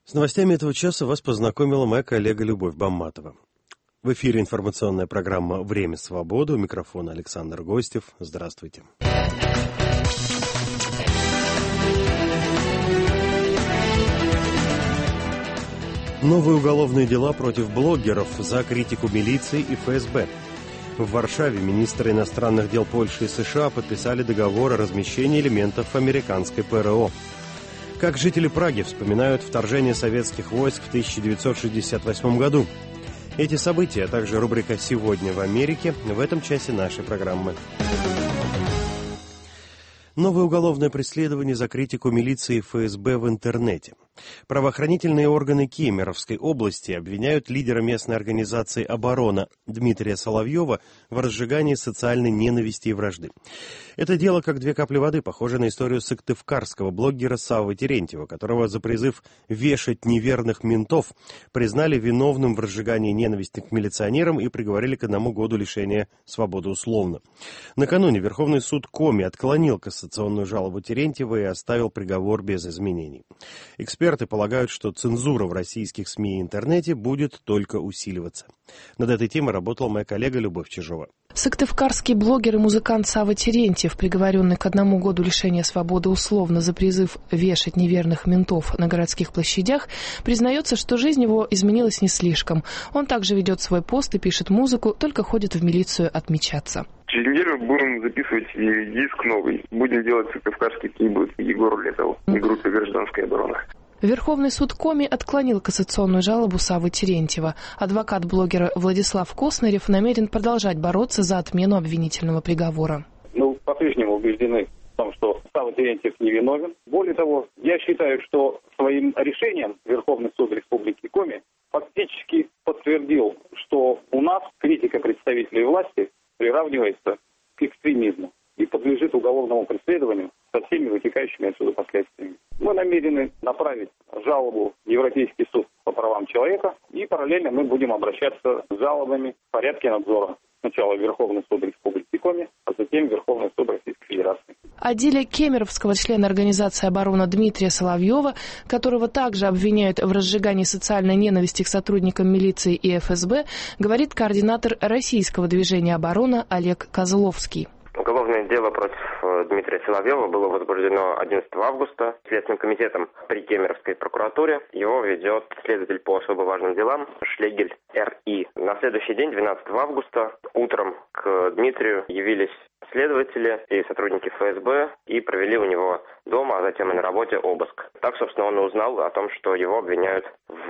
С новостями этого часа вас познакомила моя коллега Любовь Бамматова. В эфире информационная программа «Время свободы». У микрофона Александр Гостев. Здравствуйте. Новые уголовные дела против блогеров за критику милиции и ФСБ. В Варшаве министры иностранных дел Польши и США подписали договор о размещении элементов американской ПРО. Как жители Праги вспоминают вторжение советских войск в 1968 году. Эти события, а также рубрика «Сегодня в Америке» в этом часе нашей программы. Новое уголовное преследование за критику милиции и ФСБ в интернете. Правоохранительные органы Кемеровской области обвиняют лидера местной организации «Оборона» Дмитрия Соловьева в разжигании социальной ненависти и вражды. Это дело, как две капли воды, похоже на историю сыктывкарского блогера Саввы Терентьева, которого за призыв вешать неверных ментов признали виновным в разжигании ненависти к милиционерам и приговорили к 1 году лишения свободы условно. Накануне Верховный суд Коми отклонил кассационную жалобу Терентьева и оставил приговор без изменений. Эксперты полагают, что цензура в российских СМИ и интернете будет только усиливаться. Над этой темой работала моя коллега Любовь Чижова. Сыктывкарский блогер и музыкант Савва Терентьев, приговоренный к 1 году лишения свободы условно за призыв вешать неверных ментов на городских площадях, признается, что жизнь его изменилась не слишком. Он также ведет свой пост и пишет музыку, только ходит в милицию отмечаться. Через неделю будем записывать диск новый. Будем делать сыктывкарский трибут Егору Летову и группе «Гражданская оборона». Верховный суд Коми отклонил кассационную жалобу Саввы Терентьева. Адвокат блогера Владислав Коснарев намерен продолжать бороться за отмену обвинительного приговора. Мы по-прежнему убеждены в том, что Савва Терентьев невиновен. Более того, я считаю, что своим решением Верховный суд Республики Коми фактически подтвердил, что у нас критика представителей власти приравнивается к экстремизму и подлежит уголовному преследованию со всеми вытекающими отсюда последствиями. Мы намерены направить жалобу в Европейский суд по правам человека, и параллельно мы будем обращаться с жалобами в порядке надзора. Сначала в Верховный суд Республики Коми, а затем в Верховный суд Российской Федерации. О деле кемеровского члена организации «Оборона» Дмитрия Соловьева, которого также обвиняют в разжигании социальной ненависти к сотрудникам милиции и ФСБ, говорит координатор российского движения «Оборона» Олег Козловский. Уголовное дело против Дмитрия Соловьева было возбуждено 11 августа Следственным комитетом при Кемеровской прокуратуре. Его ведет следователь по особо важным делам Шлегель Р.И. На следующий день, 12 августа, утром к Дмитрию явились следователи и сотрудники ФСБ и провели у него дома, а затем и на работе обыск. Так, собственно, он и узнал о том, что его обвиняют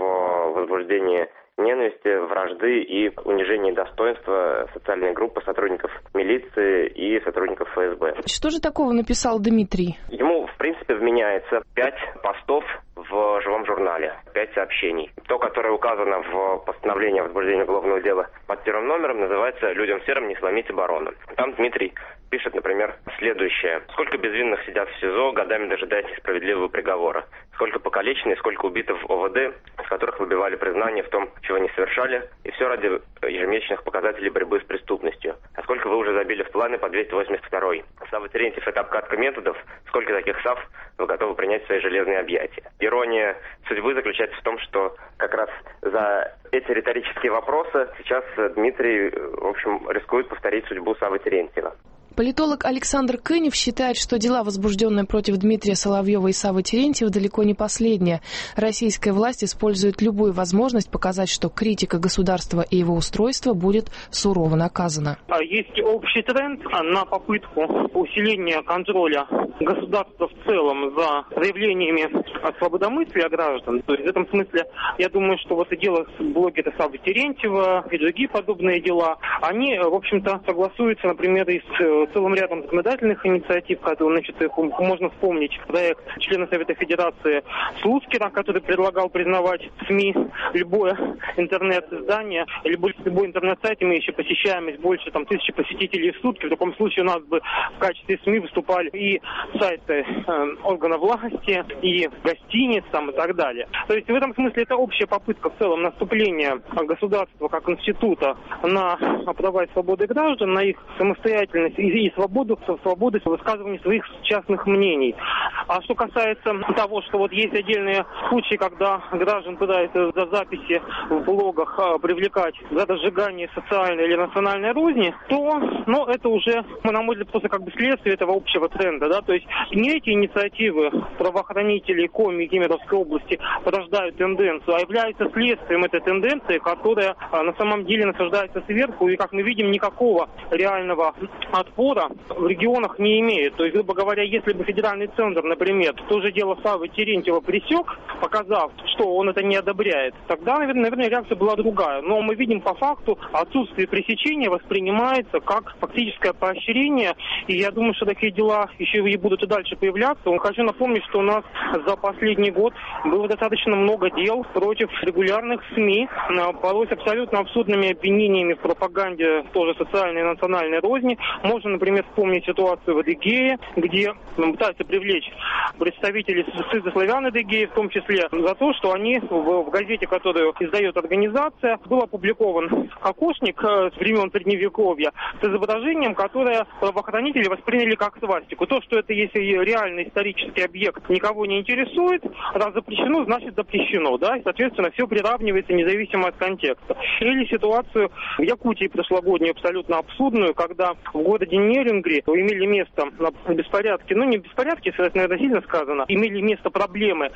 в возбуждении ненависти, вражды и унижении достоинства социальной группы сотрудников милиции и сотрудников ФСБ. Что же такого написал Дмитрий? Ему, в принципе, вменяется 5 постов в живом журнале, 5 сообщений. То, которое указано в постановлении о возбуждении уголовного дела под 1 номером, называется «Людям серым не сломить оборону». Там Дмитрий пишет, например, следующее. Сколько безвинных сидят в СИЗО, годами дожидаясь несправедливого приговора. Сколько покалечено и сколько убито в ОВД, с которых выбивали признание в том, чего не совершали, и все ради ежемесячных показателей борьбы с преступностью. А сколько вы уже забили в планы по 282-й? Савва Терентьев — это обкатка методов. Сколько таких САВ вы готовы принять в свои железные объятия? Ирония судьбы заключается в том, что как раз за эти риторические вопросы сейчас Дмитрий, в общем, рискует повторить судьбу Саввы Терентьева. Политолог Александр Кынев считает, что дела, возбужденные против Дмитрия Соловьева и Саввы Терентьева, далеко не последние. Российская власть использует любую возможность показать, что критика государства и его устройства будет сурово наказана. Есть общий тренд на попытку усиления контроля государства в целом за проявлениями свободомыслия граждан. То есть в этом смысле, я думаю, что вот и дело блогера Саввы Терентьева и другие подобные дела, они, в общем-то, согласуются, например, и с целым рядом законодательных инициатив, которые, их можно вспомнить. Проект члена Совета Федерации Слуцкера, который предлагал признавать СМИ любое интернет-издание, любой интернет-сайт, имеющий посещаемость больше 1000 посетителей в сутки. В таком случае у нас бы в качестве СМИ выступали и сайты органов власти, и гостиниц и так далее. То есть в этом смысле это общая попытка в целом наступления государства как института на права и свободы граждан, на их самостоятельность и и свободу высказывания своих частных мнений. А что касается того, что вот есть отдельные случаи, когда граждан пытаются за записи в блогах привлекать за разжигание социальной или национальной розни, то, это уже, на мой взгляд, просто как бы следствие этого общего тренда, да, то есть не эти инициативы правоохранителей Коми и Кемеровской области порождают тенденцию, а являются следствием этой тенденции, которая на самом деле насаждается сверху, и, как мы видим, никакого реального отпора в регионах не имеет. То есть, грубо говоря, если бы федеральный центр, например, то же дело Саввы Терентьева пресек, показав, что он это не одобряет, тогда, наверное, реакция была другая. Но мы видим по факту, отсутствие пресечения воспринимается как фактическое поощрение, и я думаю, что такие дела еще и будут и дальше появляться. Хочу напомнить, что у нас за последний год было достаточно много дел против регулярных СМИ, порой с абсолютно абсурдными обвинениями в пропаганде тоже социальной и национальной розни. Можно, например, вспомнить ситуацию в Адыгее, где пытаются привлечь представителей славян Адыгеи, в том числе за то, что они в газете, которую издает организация, был опубликован окошник с времен Средневековья с изображением, которое правоохранители восприняли как свастику. То, что это есть реальный исторический объект, никого не интересует. Раз запрещено, значит запрещено, да, и, соответственно, все приравнивается независимо от контекста. Или ситуацию в Якутии прошлогоднюю, абсолютно абсурдную, когда в городе Нерюнгри имели место беспорядки, не беспорядки, наверное, сильно сказано, имели место проблемы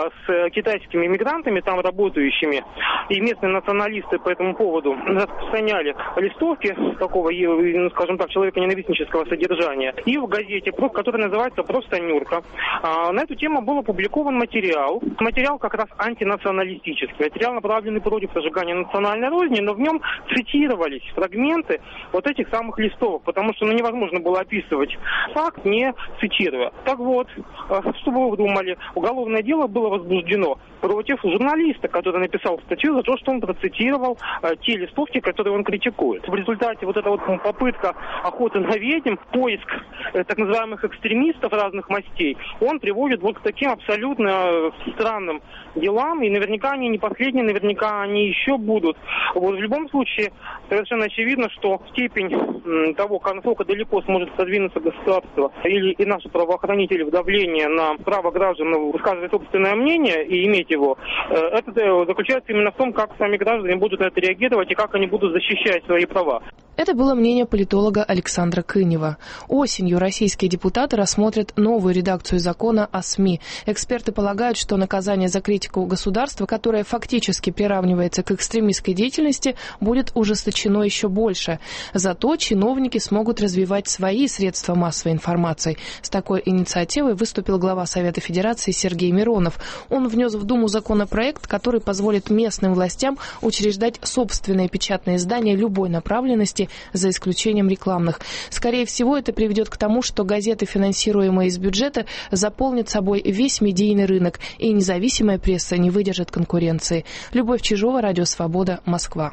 с китайскими иммигрантами, там работающими, и местные националисты по этому поводу распространяли листовки такого, скажем так, человеконенавистнического содержания. И в газете, который называется «Просто Нюрка», на эту тему был опубликован материал как раз антинационалистический, материал, направленный против разжигания национальной розни, но в нем цитировались фрагменты вот этих самых листовок, потому что невозможно было описывать факт, не цитируя. Так вот, что вы думали, уголовное дело было возбуждено против журналиста, который написал статью за то, что он процитировал те листовки, которые он критикует. В результате вот эта вот попытка охоты на ведьм, поиск так называемых экстремистов разных мастей, он приводит вот к таким абсолютно странным делам, и наверняка они не последние, наверняка они еще будут. Вот в любом случае совершенно очевидно, что степень того, насколько далеко сможет продвинуться государство или и наши правоохранители в давлении на право граждан высказывать собственное мнение и иметь его, это заключается именно в том, как сами граждане будут на это реагировать и как они будут защищать свои права. Это было мнение политолога Александра Кынева. Осенью российские депутаты рассмотрят новую редакцию закона о СМИ. Эксперты полагают, что наказание за критику государства, которое фактически приравнивается к экстремистской деятельности, будет ужесточено еще больше. Зато чиновники смогут развивать свои средства массовой информации. С такой инициативой выступил глава Совета Федерации Сергей Миронов. Он внес в Думу законопроект, который позволит местным властям учреждать собственные печатные издания любой направленности, за исключением рекламных. Скорее всего, это приведет к тому, что газеты, финансируемые из бюджета, заполнят собой весь медийный рынок, и независимая пресса не выдержит конкуренции. Любовь Чижова, Радио Свобода, Москва.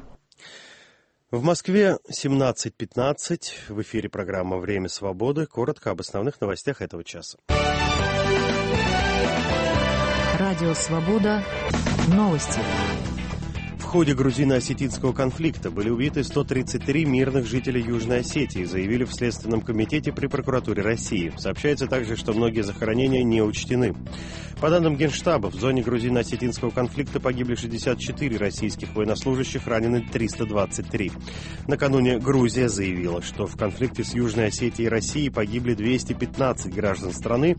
В Москве 17:15. В эфире программа «Время свободы». Коротко об основных новостях этого часа. Радио Свобода. Новости. В ходе грузино-осетинского конфликта были убиты 133 мирных жителей Южной Осетии, заявили в Следственном комитете при прокуратуре России. Сообщается также, что многие захоронения не учтены. По данным Генштаба, в зоне грузино-осетинского конфликта погибли 64 российских военнослужащих, ранены 323. Накануне Грузия заявила, что в конфликте с Южной Осетией и Россией погибли 215 граждан страны,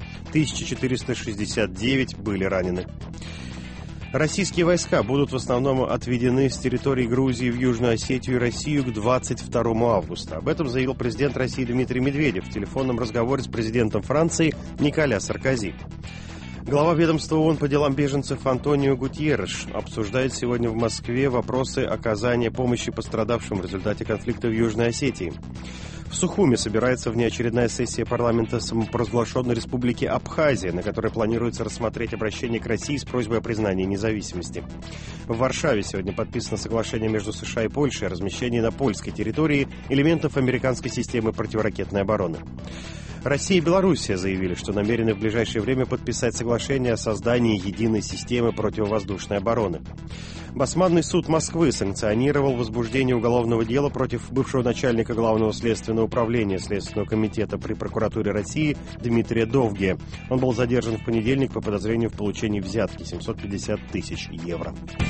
1469 были ранены. Российские войска будут в основном отведены с территории Грузии в Южную Осетию и Россию к 22 августа. Об этом заявил президент России Дмитрий Медведев в телефонном разговоре с президентом Франции Николя Саркози. Глава ведомства ООН по делам беженцев Антонио Гутьерреш обсуждает сегодня в Москве вопросы оказания помощи пострадавшим в результате конфликта в Южной Осетии. В Сухуми собирается внеочередная сессия парламента самопровозглашенной республики Абхазия, на которой планируется рассмотреть обращение к России с просьбой о признании независимости. В Варшаве сегодня подписано соглашение между США и Польшей о размещении на польской территории элементов американской системы противоракетной обороны. Россия и Белоруссия заявили, что намерены в ближайшее время подписать соглашение о создании единой системы противовоздушной обороны. Басманный суд Москвы санкционировал возбуждение уголовного дела против бывшего начальника Главного следственного Следственного управления Следственного комитета при прокуратуре России Дмитрия Довгия. Он был задержан в понедельник по подозрению в получении взятки 750 тысяч евро.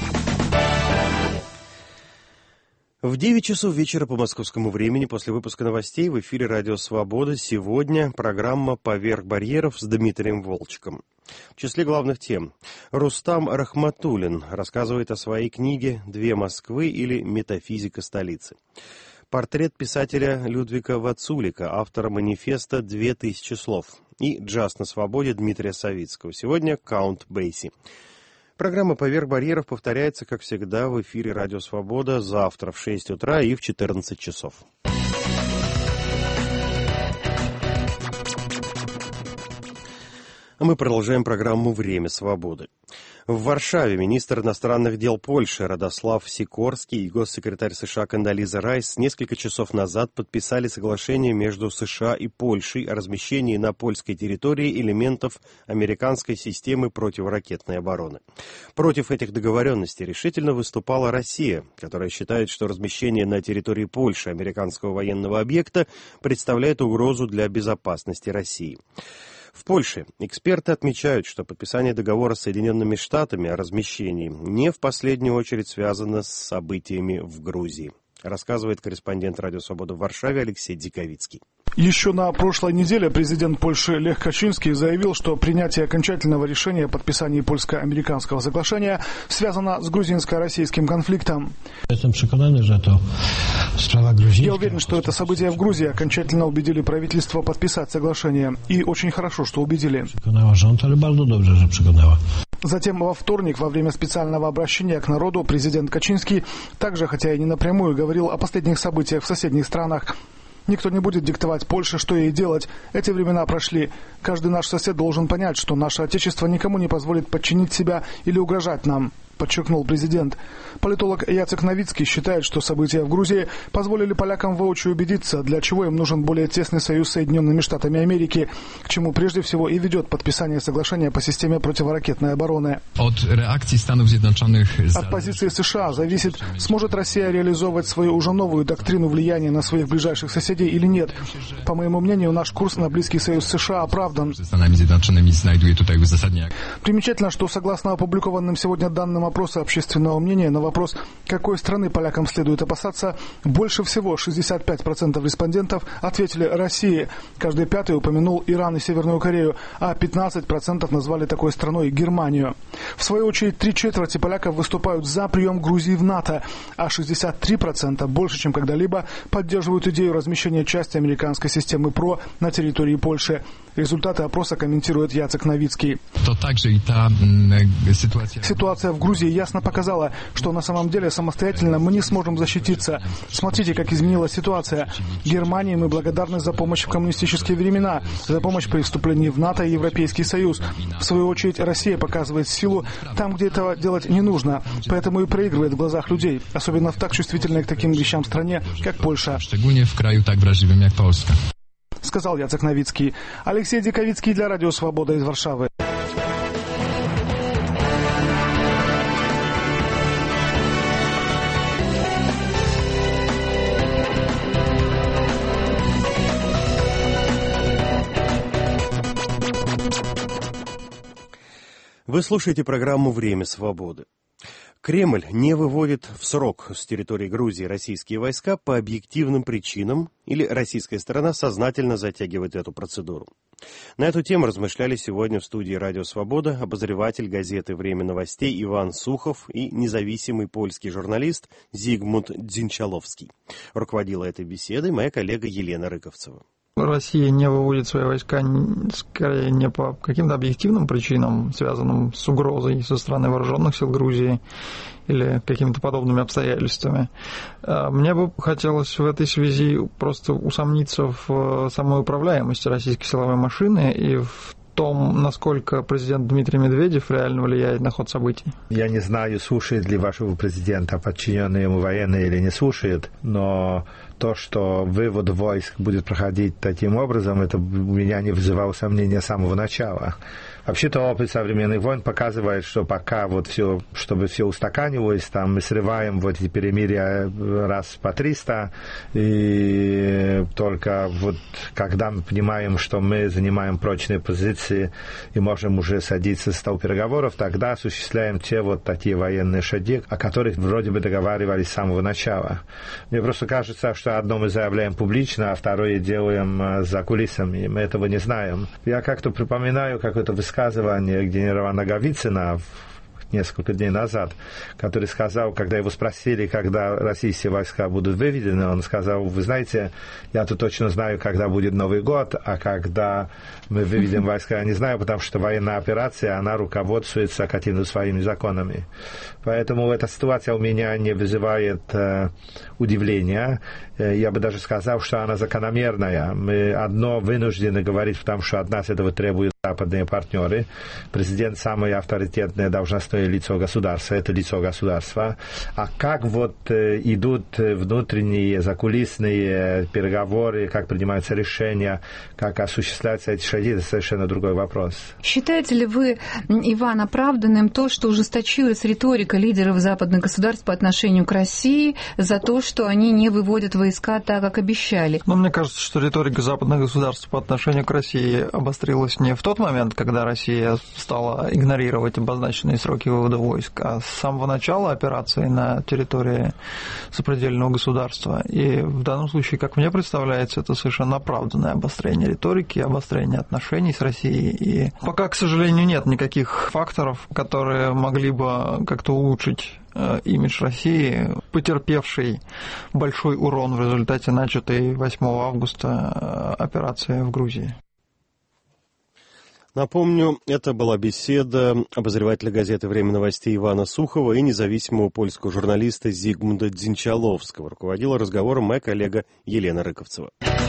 В 9 часов вечера по московскому времени после выпуска новостей в эфире «Радио Свобода» сегодня программа «Поверх барьеров» с Дмитрием Волчком. В числе главных тем Рустам Рахматуллин рассказывает о своей книге «Две Москвы» или «Метафизика столицы». Портрет писателя Людвига Вацулика, автора манифеста «2000 слов». И «Джаз на свободе» Дмитрия Савицкого. Сегодня «Каунт Бейси». Программа «Поверх барьеров» повторяется, как всегда, в эфире «Радио Свобода» завтра в 6 утра и в 14 часов. А мы продолжаем программу «Время свободы». В Варшаве министр иностранных дел Польши Радослав Сикорский и госсекретарь США Кондолиза Райс несколько часов назад подписали соглашение между США и Польшей о размещении на польской территории элементов американской системы противоракетной обороны. Против этих договоренностей решительно выступала Россия, которая считает, что размещение на территории Польши американского военного объекта представляет угрозу для безопасности России. В Польше эксперты отмечают, что подписание договора с Соединенными Штатами о размещении не в последнюю очередь связано с событиями в Грузии. Рассказывает корреспондент «Радио Свобода» в Варшаве Алексей Диковицкий. Еще на прошлой неделе президент Польши Лех Качинский заявил, что принятие окончательного решения о подписании польско-американского соглашения связано с грузинско-российским конфликтом. Я уверен, что это события в Грузии окончательно убедили правительство подписать соглашение. И очень хорошо, что убедили. Затем во вторник, во время специального обращения к народу, президент Качинский также, хотя и не напрямую, говорил о последних событиях в соседних странах. Никто не будет диктовать Польше, что ей делать. Эти времена прошли. Каждый наш сосед должен понять, что наше Отечество никому не позволит подчинить себя или угрожать нам, подчеркнул президент. Политолог Яцек Новицкий считает, что события в Грузии позволили полякам воочию убедиться, для чего им нужен более тесный союз с Соединенными Штатами Америки, к чему прежде всего и ведет подписание соглашения по системе противоракетной обороны. От реакции Станов Зjednoczonych... От позиции США зависит, сможет Россия реализовывать свою уже новую доктрину влияния на своих ближайших соседей или нет. По моему мнению, наш курс на близкий союз с США оправдан. Примечательно, что согласно опубликованным сегодня данным опроса общественного мнения на вопрос, какой страны полякам следует опасаться, больше всего 65% респондентов ответили России. Каждый пятый упомянул Иран и Северную Корею, а 15% назвали такой страной Германию. В свою очередь, 3/4 поляков выступают за прием Грузии в НАТО, а 63%, больше чем когда-либо, поддерживают идею размещения части американской системы ПРО на территории Польши. Результаты опроса комментирует Яцек Новицкий. Ситуация в Грузии ясно показала, что на самом деле самостоятельно мы не сможем защититься. Смотрите, как изменилась ситуация. Германии мы благодарны за помощь в коммунистические времена, за помощь при вступлении в НАТО и Европейский Союз. В свою очередь, Россия показывает силу там, где этого делать не нужно, поэтому и проигрывает в глазах людей, особенно в так чувствительной к таким вещам стране, как Польша. Сказал Яцек Новицкий. Алексей Диковицкий для «Радио Свобода» из Варшавы. Вы слушаете программу «Время свободы». Кремль не выводит в срок с территории Грузии российские войска по объективным причинам или российская сторона сознательно затягивает эту процедуру. На эту тему размышляли сегодня в студии «Радио Свобода» обозреватель газеты «Время новостей» Иван Сухов и независимый польский журналист Зигмунд Дзинчаловский. Руководила этой беседой моя коллега Елена Рыковцева. Россия не выводит свои войска скорее не по каким-то объективным причинам, связанным с угрозой со стороны вооруженных сил Грузии или какими-то подобными обстоятельствами. Мне бы хотелось в этой связи просто усомниться в самой управляемости российской силовой машины и в том, насколько президент Дмитрий Медведев реально влияет на ход событий. Я не знаю, слушает ли вашего президента подчиненные ему военные или не слушает, но то, что вывод войск будет проходить таким образом, это у меня не вызывало сомнения с самого начала. Вообще-то опыт современных войн показывает, что пока вот все, чтобы все устаканивалось, там мы срываем вот эти перемирия раз по 300, и только вот когда мы понимаем, что мы занимаем прочные позиции и можем уже садиться за стол переговоров, тогда осуществляем те вот такие военные шаги, о которых вроде бы договаривались с самого начала. Мне просто кажется, что одно мы заявляем публично, а второе делаем за кулисами. Мы этого не знаем. Я как-то припоминаю какое-то высказывание генерала Наговицына несколько дней назад, который сказал, когда его спросили, когда российские войска будут выведены, он сказал: вы знаете, я тут точно знаю, когда будет Новый год, а когда мы выведем войска, я не знаю, потому что военная операция, она руководствуется какими-то своими законами. Поэтому эта ситуация у меня не вызывает удивления. Я бы даже сказал, что она закономерная. Мы одно вынуждены говорить, потому что от нас этого требуют западные партнеры. Президент — самое авторитетное должностное лицо государства, это лицо государства. А как вот идут внутренние закулисные переговоры, как принимаются решения, как осуществляются эти шаги, это совершенно другой вопрос. Считаете ли вы, Иван, оправданным то, что ужесточилась риторика лидеров западных государств по отношению к России за то, что они не выводят войска так, как обещали? Но мне кажется, что риторика западных государств по отношению к России обострилась не в тот момент, когда Россия стала игнорировать обозначенные сроки вывода войск, а с самого начала операции на территории сопредельного государства. И в данном случае, как мне представляется, это совершенно оправданное обострение риторики, обострение отношений с Россией. И пока, к сожалению, нет никаких факторов, которые могли бы как-то улучшить имидж России, потерпевшей большой урон в результате начатой 8 августа операции в Грузии. Напомню, это была беседа обозревателя газеты «Время новостей» Ивана Сухова и независимого польского журналиста Зигмунда Дзинчаловского. Руководила разговором моя коллега Елена Рыковцева.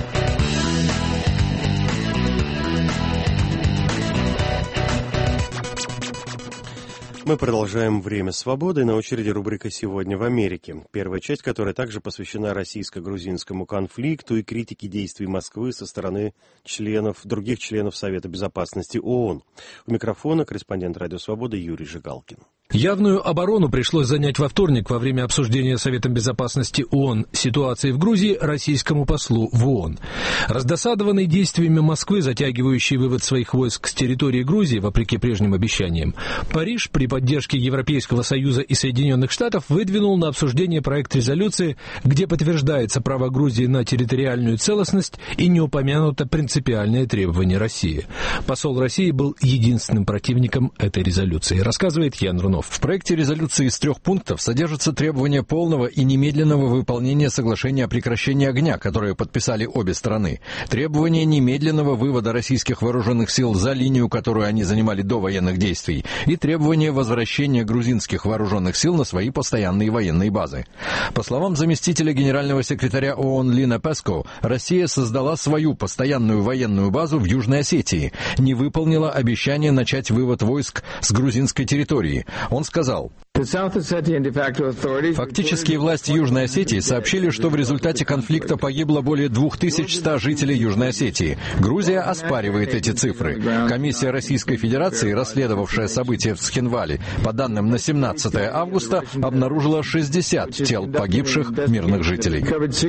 Мы продолжаем «Время свободы». На очереди рубрика «Сегодня в Америке», первая часть которой также посвящена российско-грузинскому конфликту и критике действий Москвы со стороны других членов Совета Безопасности ООН. У микрофона корреспондент «Радио Свобода» Юрий Жигалкин. Явную оборону пришлось занять во вторник во время обсуждения Советом Безопасности ООН ситуации в Грузии российскому послу в ООН. Раздосадованный действиями Москвы, затягивающей вывод своих войск с территории Грузии, вопреки прежним обещаниям, Париж при поддержке Европейского Союза и Соединенных Штатов выдвинул на обсуждение проект резолюции, где подтверждается право Грузии на территориальную целостность и не упомянуто принципиальное требование России. Посол России был единственным противником этой резолюции, рассказывает Ян Рунов. В проекте резолюции из 3 пунктов содержится требование полного и немедленного выполнения соглашения о прекращении огня, которое подписали обе стороны, требование немедленного вывода российских вооруженных сил за линию, которую они занимали до военных действий, и требование возвращения грузинских вооруженных сил на свои постоянные военные базы. По словам заместителя генерального секретаря ООН Лина Песко, Россия создала свою постоянную военную базу в Южной Осетии, не выполнила обещание начать вывод войск с грузинской территории. Он сказал: фактические власти Южной Осетии сообщили, что в результате конфликта погибло более 2100 жителей Южной Осетии. Грузия оспаривает эти цифры. Комиссия Российской Федерации, расследовавшая события в Схинвале, по данным на 17 августа, обнаружила 60 тел погибших мирных жителей.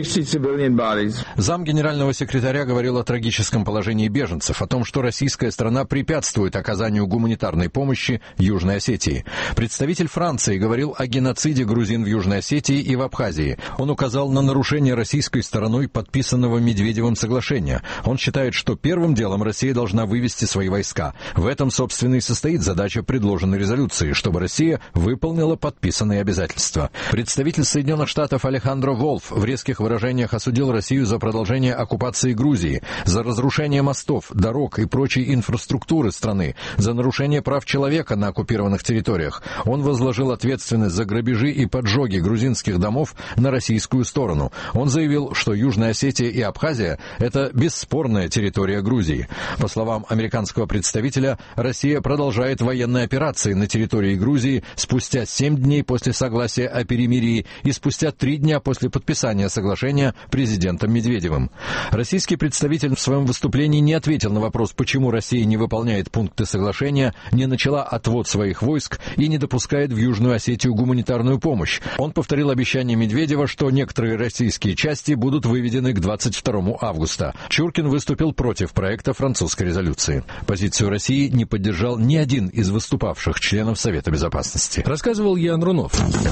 Зам генерального секретаря говорил о трагическом положении беженцев, о том, что российская страна препятствует оказанию гуманитарной помощи Южной Осетии. Представитель Франции говорил о геноциде грузин в Южной Осетии и в Абхазии. Он указал на нарушение российской стороной подписанного Медведевым соглашения. Он считает, что первым делом Россия должна вывести свои войска. В этом, собственно, и состоит задача предложенной резолюции, чтобы Россия выполнила подписанные обязательства. Представитель Соединенных Штатов Алехандро Волф в резких выражениях осудил Россию за продолжение оккупации Грузии, за разрушение мостов, дорог и прочей инфраструктуры страны, за нарушение прав человека на оккупированных территориях. Он возложил переложил ответственность за грабежи и поджоги грузинских домов на российскую сторону. Он заявил, что Южная Осетия и Абхазия – это бесспорная территория Грузии. По словам американского представителя, Россия продолжает военные операции на территории Грузии спустя 7 дней после согласия о перемирии и спустя 3 дня после подписания соглашения президентом Медведевым. Российский представитель в своем выступлении не ответил на вопрос, почему Россия не выполняет пункты соглашения, не начала отвод своих войск и не допускает в Южную Осетию гуманитарную помощь. Он повторил обещание Медведева, что некоторые российские части будут выведены к 22 августа. Чуркин выступил против проекта французской резолюции. Позицию России не поддержал ни один из выступавших членов Совета Безопасности. Рассказывал Ян Рунов.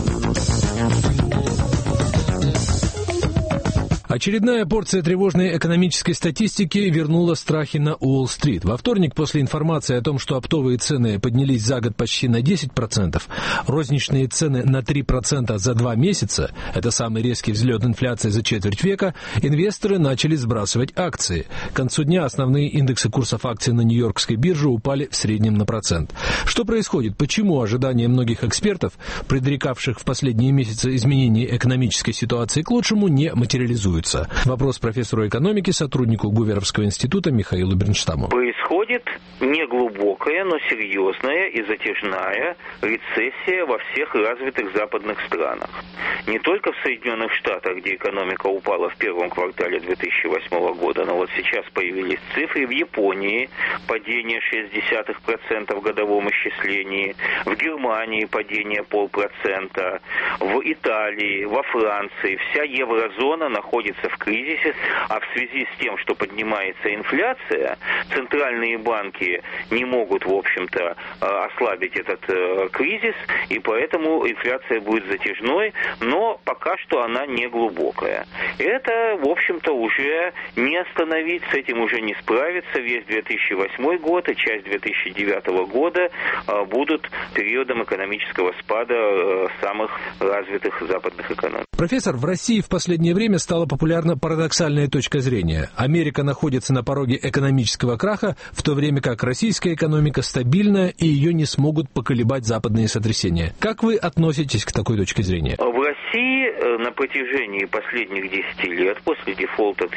Очередная порция тревожной экономической статистики вернула страхи на Уолл-стрит. Во вторник, после информации о том, что оптовые цены поднялись за год почти на 10%, розничные цены на 3% за 2 месяца, это самый резкий взлет инфляции за четверть века, инвесторы начали сбрасывать акции. К концу дня основные индексы курсов акций на Нью-Йоркской бирже упали в среднем на 1%. Что происходит? Почему ожидания многих экспертов, предрекавших в последние месяцы изменения экономической ситуации к лучшему, не материализуются? Вопрос профессору экономики, сотруднику Гуверовского института Михаилу Бернштаму. Происходит неглубокая, но серьезная и затяжная рецессия во всех развитых западных странах. Не только в Соединенных Штатах, где экономика упала в первом квартале 2008 года, но вот сейчас появились цифры в Японии, падение 0,6% в годовом исчислении, в Германии падение 0,5%, в Италии, во Франции. Вся еврозона находится в кризисе, а в связи с тем, что поднимается инфляция, центральные банки не могут, в общем-то, ослабить этот кризис, и поэтому инфляция будет затяжной, но пока что она не глубокая. Это, в общем-то, уже не остановить, с этим уже не справиться. Весь 2008 год и часть 2009 года будут периодом экономического спада самых развитых западных экономик. Профессор, в России в последнее время стала популярна парадоксальная точка зрения. Америка находится на пороге экономического краха, в то время как российская экономика стабильна и ее не смогут поколебать западные сотрясения. Как вы относитесь к такой точке зрения? В России на протяжении последних 10 лет, после дефолта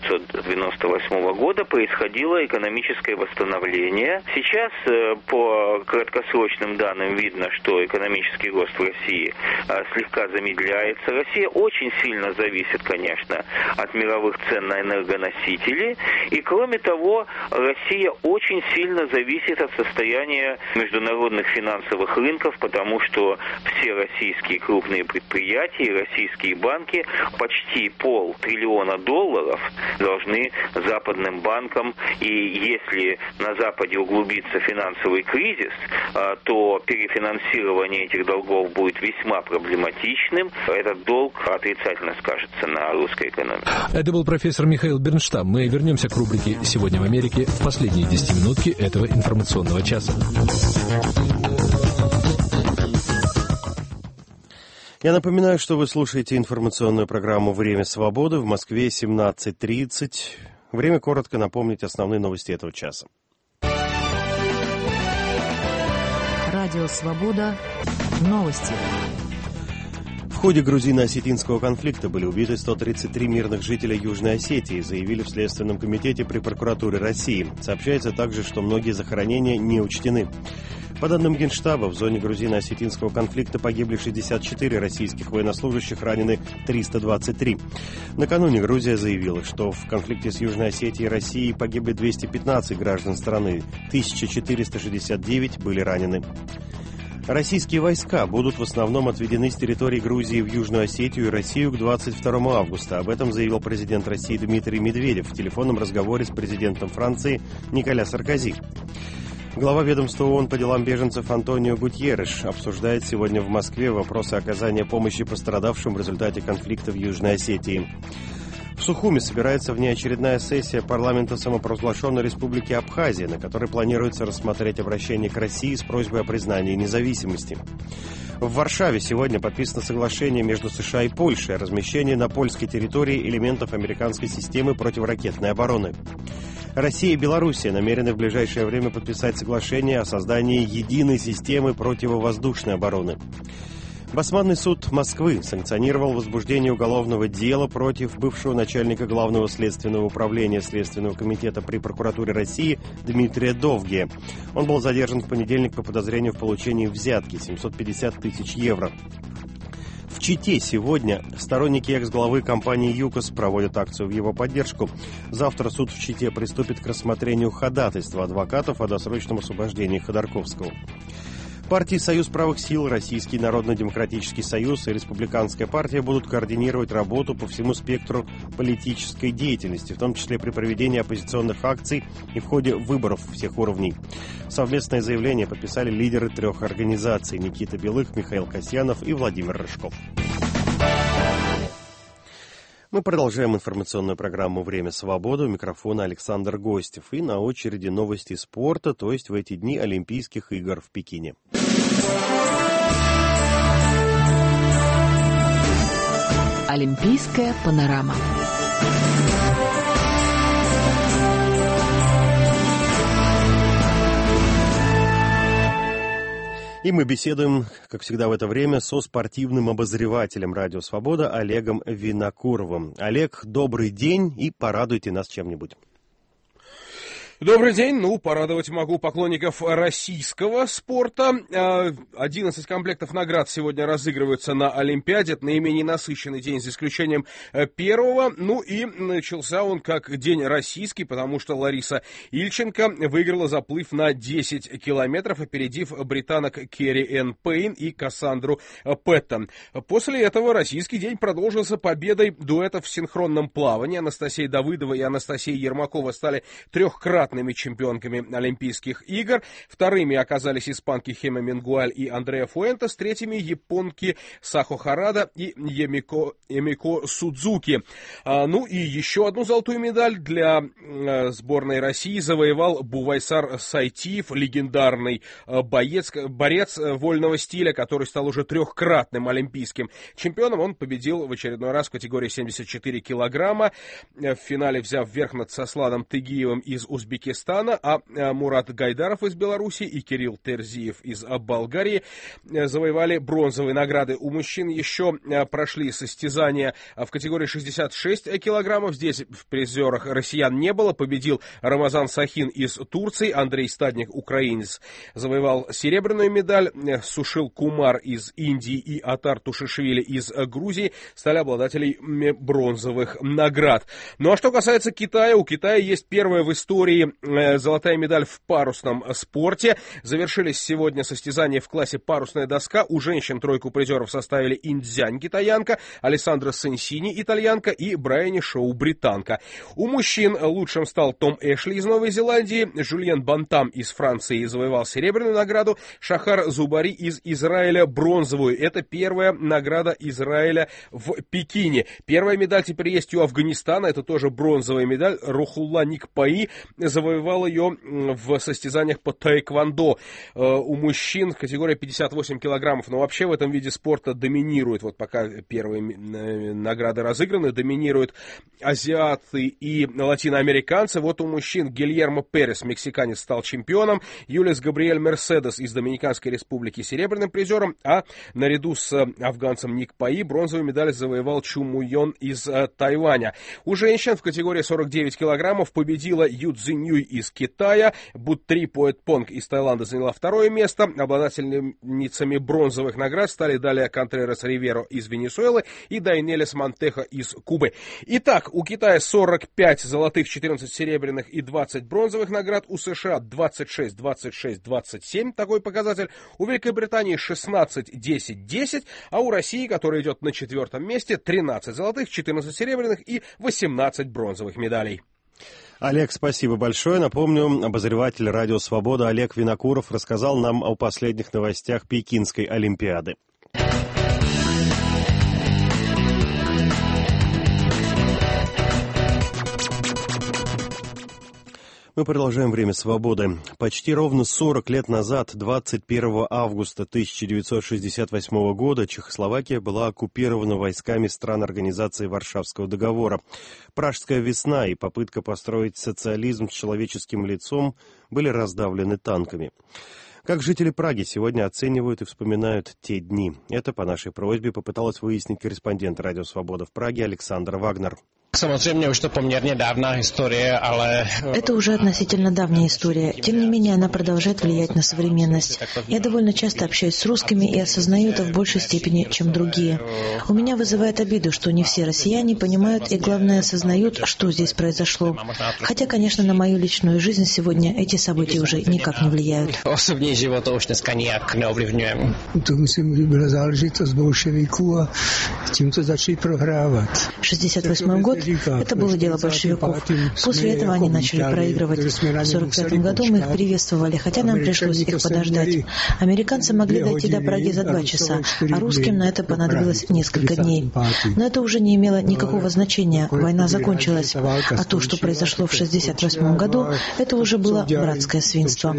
1998 года, происходило экономическое восстановление. Сейчас по краткосрочным данным видно, что экономический рост в России слегка замедляется. Россия очень сильно зависит, конечно, от мировых цен на энергоносители. И, кроме того, Россия очень сильно зависит от состояния международных финансовых рынков, потому что все российские крупные предприятия и российские банки почти $500 триллиона должны западным банкам. И если на Западе углубится финансовый кризис, то перефинансирование этих долгов будет весьма проблематичным. Этот долг отрицательно скажется на русской экономике. Это был профессор Михаил Бернштам. Мы вернемся к рубрике «Сегодня в Америке» в последние 10 минутки этого информационного часа. Я напоминаю, что вы слушаете информационную программу «Время свободы». В Москве 17:30. Время коротко напомнить основные новости этого часа. Радио «Свобода». Новости. В ходе грузино-осетинского конфликта были убиты 133 мирных жителя Южной Осетии, заявили в Следственном комитете при прокуратуре России. Сообщается также, что многие захоронения не учтены. По данным Генштаба, в зоне грузино-осетинского конфликта погибли 64 российских военнослужащих, ранены 323. Накануне Грузия заявила, что в конфликте с Южной Осетией и Россией погибли 215 граждан страны, 1469 были ранены. Российские войска будут в основном отведены с территории Грузии в Южную Осетию и Россию к 22 августа. Об этом заявил президент России Дмитрий Медведев в телефонном разговоре с президентом Франции Николя Саркози. Глава ведомства ООН по делам беженцев Антонио Гутьерреш обсуждает сегодня в Москве вопросы оказания помощи пострадавшим в результате конфликта в Южной Осетии. В Сухуми собирается внеочередная сессия парламента самопровозглашенной республики Абхазия, на которой планируется рассмотреть обращение к России с просьбой о признании независимости. В Варшаве сегодня подписано соглашение между США и Польшей о размещении на польской территории элементов американской системы противоракетной обороны. Россия и Белоруссия намерены в ближайшее время подписать соглашение о создании единой системы противовоздушной обороны. Басманный суд Москвы санкционировал возбуждение уголовного дела против бывшего начальника Главного следственного управления Следственного комитета при прокуратуре России Дмитрия Довгия. Он был задержан в понедельник по подозрению в получении взятки 750 тысяч евро. В Чите сегодня сторонники экс-главы компании «ЮКОС» проводят акцию в его поддержку. Завтра суд в Чите приступит к рассмотрению ходатайства адвокатов о досрочном освобождении Ходорковского. Партии «Союз правых сил», Российский народно-демократический союз и Республиканская партия будут координировать работу по всему спектру политической деятельности, в том числе при проведении оппозиционных акций и в ходе выборов всех уровней. Совместное заявление подписали лидеры 3 организаций: Никита Белых, Михаил Касьянов и Владимир Рыжков. Мы продолжаем информационную программу «Время свободы». У микрофона Александр Гостев. И на очереди новости спорта, то есть в эти дни Олимпийских игр в Пекине. Олимпийская панорама. И мы беседуем, как всегда в это время, со спортивным обозревателем «Радио Свобода» Олегом Винокуровым. Олег, добрый день и порадуйте нас чем-нибудь. Добрый день. Порадовать могу поклонников российского спорта. 11 комплектов наград сегодня разыгрываются на Олимпиаде. Это наименее насыщенный день, за исключением первого. И начался он как день российский, потому что Лариса Ильченко выиграла заплыв на 10 километров, опередив британок Керри Энн Пейн и Кассандру Пэттон. После этого российский день продолжился победой дуэтов в синхронном плавании. Анастасия Давыдова и Анастасия Ермакова стали трехкратными чемпионками Олимпийских игр. Вторыми оказались испанки Хема Менгуаль и Андреа Фуэнтес, третьими японки Сахо Харада и Эмико Судзуки. И еще одну золотую медаль для сборной России завоевал Бувайсар Сайтиев, легендарный борец вольного стиля, который стал уже трехкратным олимпийским чемпионом. Он победил в очередной раз в категории 74 килограмма, в финале взяв верх над Сосланом Тыгиевым из Узбекистана, а Мурат Гайдаров из Беларуси и Кирилл Терзиев из Болгарии завоевали бронзовые награды. У мужчин еще прошли состязания в категории 66 килограммов. Здесь в призерах россиян не было. Победил Рамазан Сахин из Турции, Андрей Стадник, украинец, завоевал серебряную медаль. Сушил Кумар из Индии и Атар Тушишвили из Грузии стали обладателями бронзовых наград. А что касается Китая, у Китая есть первая в истории золотая медаль в парусном спорте. Завершились сегодня состязания в классе парусная доска. У женщин тройку призеров составили Индзянь, китаянка, Алессандра Сенсини, итальянка, и Брайани Шоу, британка. У мужчин лучшим стал Том Эшли из Новой Зеландии, Жюльен Бантам из Франции завоевал серебряную награду, Шахар Зубари из Израиля бронзовую. Это первая награда Израиля в Пекине. Первая медаль теперь есть у Афганистана, это тоже бронзовая медаль. Рухулла Никпаи завоевал ее в состязаниях по таэквондо. У мужчин категория 58 килограммов. Но вообще в этом виде спорта доминирует, вот пока первые награды разыграны, доминируют азиаты и латиноамериканцы. Вот у мужчин Гильермо Перес, мексиканец, стал чемпионом. Юлис Габриэль Мерседес из Доминиканской Республики серебряным призером. А наряду с афганцем Никпаи бронзовую медаль завоевал Чу Муйон из Тайваня. У женщин в категории 49 килограммов победила Ю Цзиньюй из Китая. Бутри Поэтпонг из Таиланда заняла второе место. Обладательницами бронзовых наград стали Далия Контрерас Риверо из Венесуэлы и Дайнелес Монтеха из Кубы. Итак, у Китая 45 золотых, 14 серебряных и 20 бронзовых наград. У США 26, 26, 27, такой показатель. У Великобритании 16, 10, 10. А у России, которая идет на 4-м месте, 13 золотых, 14 серебряных и 18 бронзовых медалей. Олег, спасибо большое. Напомню, обозреватель «Радио Свобода» Олег Винокуров рассказал нам о последних новостях Пекинской Олимпиады. Мы продолжаем «Время свободы». Почти ровно 40 лет назад, 21 августа 1968 года, Чехословакия была оккупирована войсками стран Организации Варшавского договора. Пражская весна и попытка построить социализм с человеческим лицом были раздавлены танками. Как жители Праги сегодня оценивают и вспоминают те дни? Это по нашей просьбе попыталась выяснить корреспондент «Радио Свобода» в Праге Александр Вагнер. Это уже относительно давняя история. Тем не менее, она продолжает влиять на современность. Я довольно часто общаюсь с русскими и осознаю это в большей степени, чем другие. У меня вызывает обиду, что не все россияне понимают и, главное, осознают, что здесь произошло. Хотя, конечно, на мою личную жизнь сегодня эти события уже никак не влияют. Osobní život to už dneska nijak neovlivňujeme. To myslím, byla záležitost bolševiků a tímto začali prohrávat. 68 год – это было дело большевиков. После этого они начали проигрывать. В 1945 году мы их приветствовали, хотя нам пришлось их подождать. Американцы могли дойти до Праги за 2 часа, а русским на это понадобилось несколько дней. Но это уже не имело никакого значения. Война закончилась. А то, что произошло в 1968 году, это уже было братское свинство.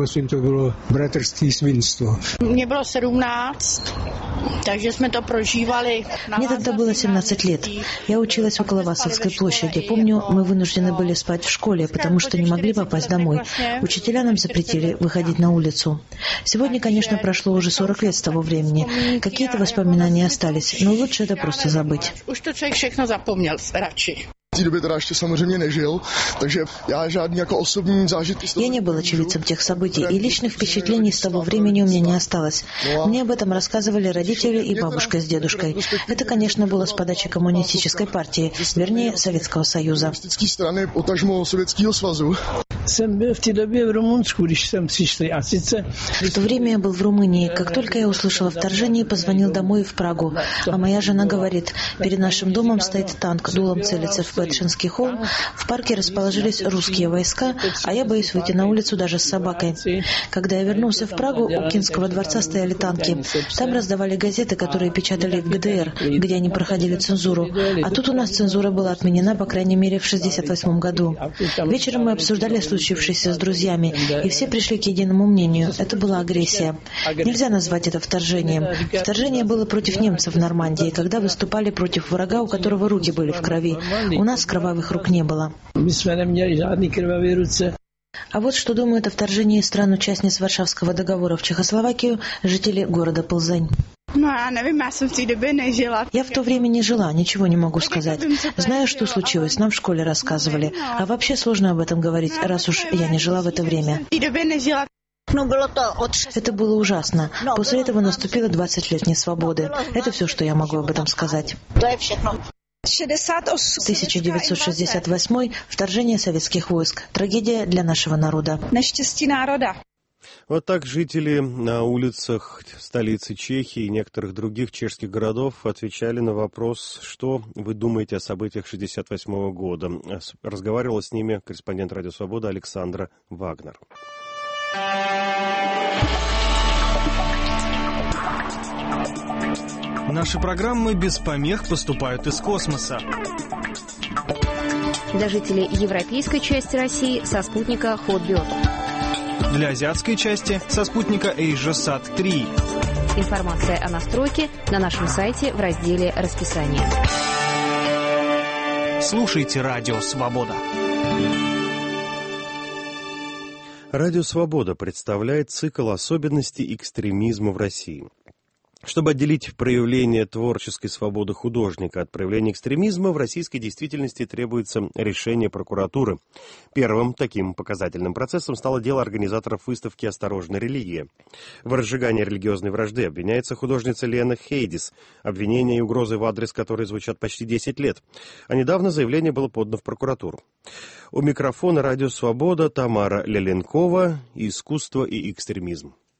Мне было 17, takže jsme to prožívali. Мне тогда было 17 лет. Я училась около Вассовской площади. Помню, мы вынуждены были спать в школе, потому что не могли попасть домой. Учителя нам запретили выходить на улицу. Сегодня, конечно, прошло уже 40 лет с того времени. Какие-то воспоминания остались, но лучше это просто забыть. Už to člověk všechno zapomněl radši. V té době teda ještě samozřejmě nežil, takže já žádný jako osobní zážitky... Я не был очевидцем тех событий, и личных впечатлений с того времени у меня не осталось. Мне об этом рассказывали родители и бабушка с дедушкой. Это, конечно, было с подачи коммунистической партии, вернее, Советского Союза. Страны, отажмо Советского Союза. Jsem byl v té době v Rumunsku, když jsem přišli. A sice... В то время я был в Румынии. Как только я услышала вторжение, позвонил домой в Прагу. А моя жена говорит, перед нашим домом стоит танк, дулом целится в Петшинский холм. В парке расположились русские войска, а я боюсь выйти на улицу даже с собакой. Когда я вернулся в Прагу, у Кинского дворца стояли танки. Там раздавали газеты, которые печатали в ГДР, где они проходили цензуру. А тут у нас цензура была отменена, по крайней мере, в 1968 году. Вечером мы обсуждали случившееся с друзьями, и все пришли к единому мнению. Это была агрессия. Нельзя назвать это вторжением. Вторжение было против немцев в Нормандии, когда выступали против врага, у которого руки были в крови. У нас кровавых рук не было. А вот что думают о вторжении стран-участниц Варшавского договора в Чехословакию жители города Плзень. Я в то время не жила, ничего не могу сказать. Знаю, что случилось, нам в школе рассказывали. А вообще сложно об этом говорить, раз уж я не жила в это время. Это было ужасно. После этого наступило 20 лет несвободы. Это все, что я могу об этом сказать. 1968 – вторжение советских войск. Трагедия для нашего народа. Вот так жители на улицах столицы Чехии и некоторых других чешских городов отвечали на вопрос, что вы думаете о событиях 1968 года. Разговаривала с ними корреспондент «Радио Свобода» Александра Вагнер. Наши программы без помех поступают из космоса. Для жителей европейской части России со спутника Hotbird. Для азиатской части со спутника AsiaSat-3. Информация о настройке на нашем сайте в разделе «Расписание». Слушайте «Радио Свобода». «Радио Свобода» представляет цикл особенностей экстремизма в России. Чтобы отделить проявление творческой свободы художника от проявления экстремизма, в российской действительности требуется решение прокуратуры. Первым таким показательным процессом стало дело организаторов выставки «Осторожно, религия». В разжигании религиозной вражды обвиняется художница Лена Хейдис, обвинения и угрозы в адрес которой звучат почти 10 лет. А недавно заявление было подано в прокуратуру. У микрофона «Радио Свобода» Тамара Ляленкова, «Искусство и экстремизм».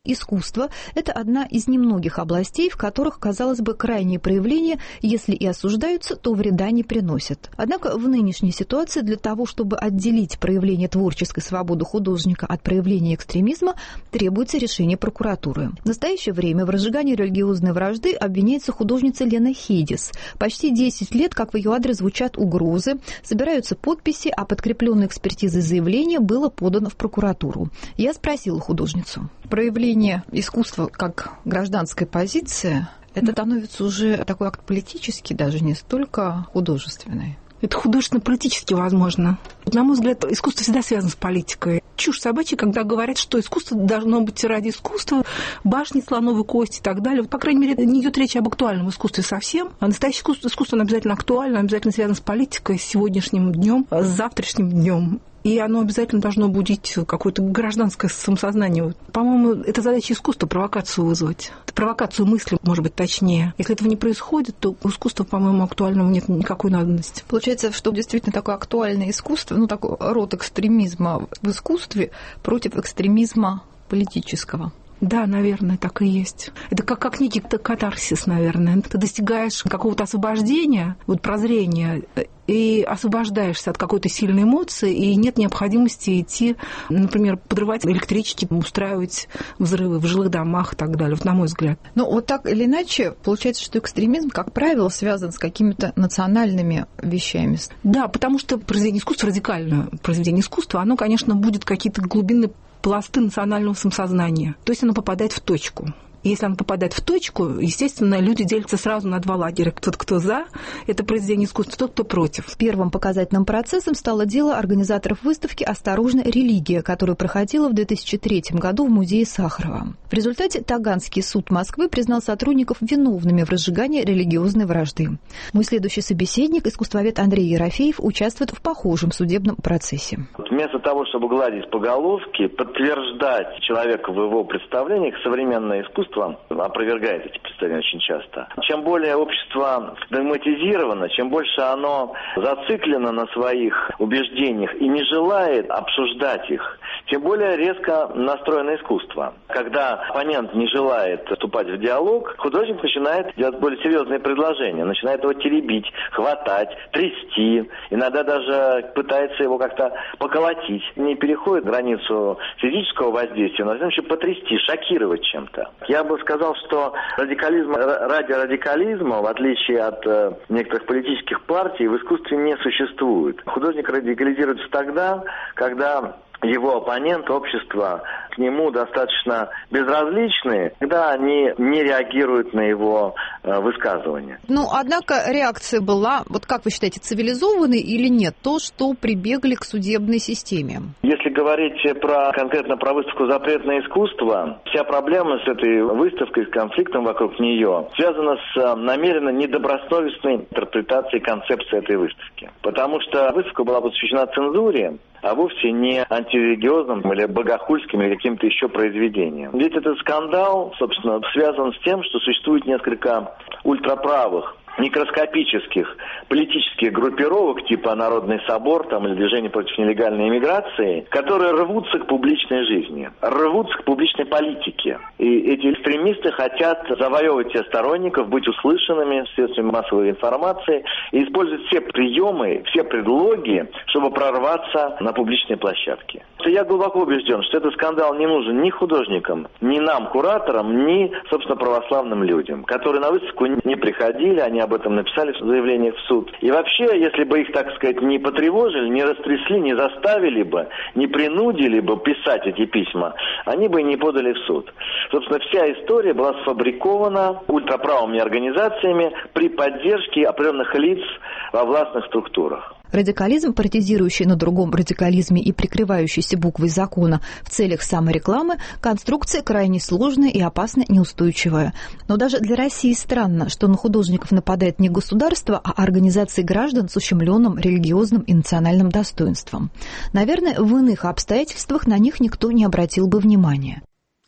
Искусство – это одна из немногих областей, в которых, казалось бы, крайние проявления, если и осуждаются, то вреда не приносят. Однако в нынешней ситуации для того, чтобы отделить проявление творческой свободы художника от проявления экстремизма, требуется решение прокуратуры. В настоящее время в разжигании религиозной вражды обвиняется художница Лена Хейдис. Почти 10 лет, как в ее адрес звучат угрозы, собираются подписи, а подкрепленной экспертизой заявление было подано в прокуратуру. Я спросила художницу. Проявление искусства как гражданская позиция, это становится уже такой акт политический, даже не столько художественный. Это художественно-политически возможно. На мой взгляд, искусство всегда связано с политикой. Чушь собачья, когда говорят, что искусство должно быть ради искусства, башни, слоновой кости и так далее. Вот, по крайней мере, не идет речь об актуальном искусстве совсем. А настоящее искусство обязательно актуально, обязательно связано с политикой, с сегодняшним днем, с завтрашним днем. И оно обязательно должно будить какое-то гражданское самосознание. По-моему, это задача искусства — провокацию вызвать. Провокацию мысли, может быть, точнее. Если этого не происходит, то у искусства, по-моему, актуального нет никакой надобности. Получается, что действительно такое актуальное искусство, такой род экстремизма в искусстве против экстремизма политического. Да, наверное, так и есть. Это как некий катарсис, наверное. Ты достигаешь какого-то освобождения, прозрения, и освобождаешься от какой-то сильной эмоции, и нет необходимости идти, например, подрывать электрички, устраивать взрывы в жилых домах и так далее, на мой взгляд. Так или иначе, получается, что экстремизм, как правило, связан с какими-то национальными вещами. Да, потому что произведение искусства, радикальное произведение искусства, оно, конечно, будет какие-то глубинные пласты национального самосознания. То есть оно попадает в точку. И если оно попадает в точку, естественно, люди делятся сразу на два лагеря. Тот, кто за это произведение искусства, тот, кто против. Первым показательным процессом стало дело организаторов выставки «Осторожно, религия», которая проходила в 2003 году в музее Сахарова. В результате Таганский суд Москвы признал сотрудников виновными в разжигании религиозной вражды. Мой следующий собеседник, искусствовед Андрей Ерофеев, участвует в похожем судебном процессе. Вместо того, чтобы гладить по головке, подтверждать человека в его представлениях, современное искусство опровергает эти представления очень часто. Чем более общество догматизировано, чем больше оно зациклено на своих убеждениях и не желает обсуждать их, тем более резко настроено искусство. Когда оппонент не желает вступать в диалог, художник начинает делать более серьезные предложения, начинает его теребить, хватать, трясти, иногда даже пытается его как-то поколотить. Не переходит границу физического воздействия, но еще потрясти, шокировать чем-то. Я бы сказал, что радикализм ради радикализма, в отличие от некоторых политических партий, в искусстве не существует. Художник радикализируется тогда, когда его оппонент, общество, к нему достаточно безразличны, когда они не реагируют на его высказывания. Однако реакция была, как вы считаете, цивилизованной или нет? То, что прибегли к судебной системе. Если говорить конкретно про выставку «Запретное искусство», вся проблема с этой выставкой, с конфликтом вокруг нее, связана с намеренно недобросовестной интерпретацией концепции этой выставки. Потому что выставка была посвящена цензуре, а вовсе не антирелигиозным или богохульским или каким-то еще произведениям. Ведь этот скандал, собственно, связан с тем, что существует несколько ультраправых, микроскопических политических группировок типа Народный собор или Движение против нелегальной иммиграции, которые рвутся к публичной жизни, рвутся к публичной политике. И эти экстремисты хотят завоевывать те сторонников, быть услышанными средствами массовой информации и использовать все приемы, все предлоги, чтобы прорваться на публичные площадки. Я глубоко убежден, что этот скандал не нужен ни художникам, ни нам, кураторам, ни, собственно, православным людям, которые на выставку не приходили, они об этом написали в заявлениях в суд. И вообще, если бы их, так сказать, не потревожили, не растрясли, не заставили бы, не принудили бы писать эти письма, они бы и не подали в суд. Собственно, вся история была сфабрикована ультраправыми организациями при поддержке определенных лиц во властных структурах. Радикализм, партизирующий на другом радикализме и прикрывающийся буквой закона в целях саморекламы, конструкция крайне сложная и опасно неустойчивая. Но даже для России странно, что на художников нападает не государство, а организации граждан с ущемленным религиозным и национальным достоинством. Наверное, в иных обстоятельствах на них никто не обратил бы внимания.